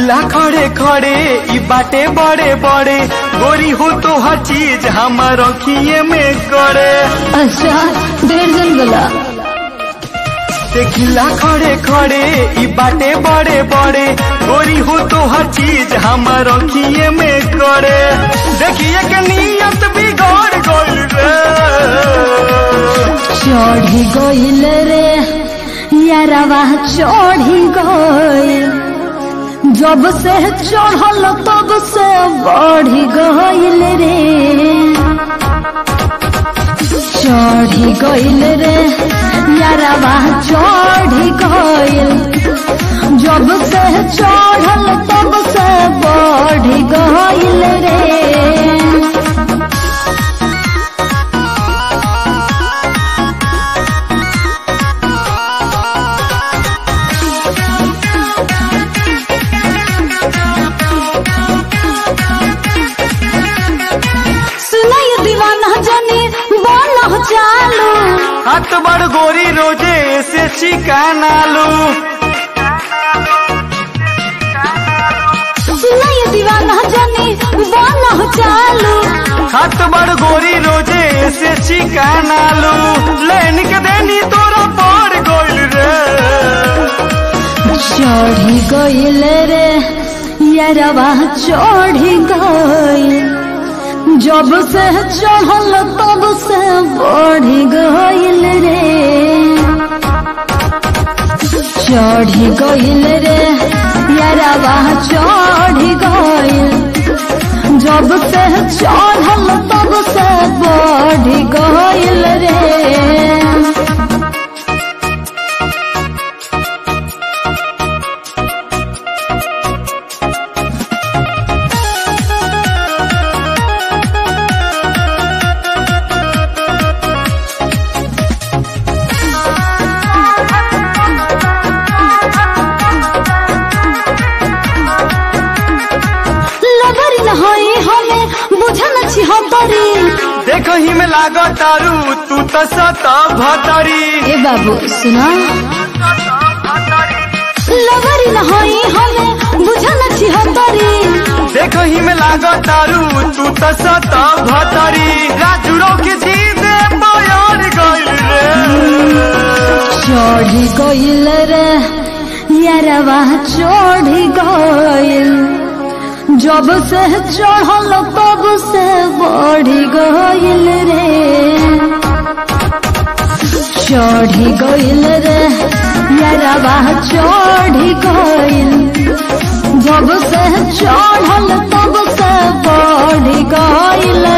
देखिला खड़े खड़े ई बाटे बड़े बड़े गोरी हो तो हर चीज हमार अखिए में करे। अच्छा डेढ़ जन बोला। देखिला खड़े खड़े ई बाटे बड़े बड़े गोरी हो तो हर चीज हमार अखिए में करे। देखिए के नियत बिगड़ गइल रे, चढ़ी गइल रे यारवा चढ़ी गइल, जब से चढ़ल तब से बढ़ी गइल रे, चढ़ी गइल रे यारवा चढ़ी गइल, जब से चढ़ल तब से बढ़ी गइल रे। चालू हाथ बड़ गोरी रोजे से चिकानालू, सुनाई दीवाना जानी बाना चालू, हाथ बड़ गोरी रोजे से चिकानालू, लेन के देनी तोरा पड़ गइल रे, चढ़ी गइल रे यारवा चढ़ी गइल, जब से चढ़ल तब से बढ़ी गइल रे, चढ़ी गइल रे यारवा चढ़ी गइल, जब से चढ़ल तब से बढ़ी गइल रे। देखही में लागत तारू तू तो सत भतरी। ए बाबू सुना, लवरी नहाई हमें बुझल छी हतरी, देखही में लागत तारू तू तो सत भतरी, राजुरो की जीत बयार गइल रे, चढ़ी गइल रे यारवा चढ़ी गइल, जब से चढ़ल तब से बढ़ी गइल रे, चढ़ी गइल रे यारवा चढ़ी गइल, जब से चढ़ल तब से बढ़ी गइल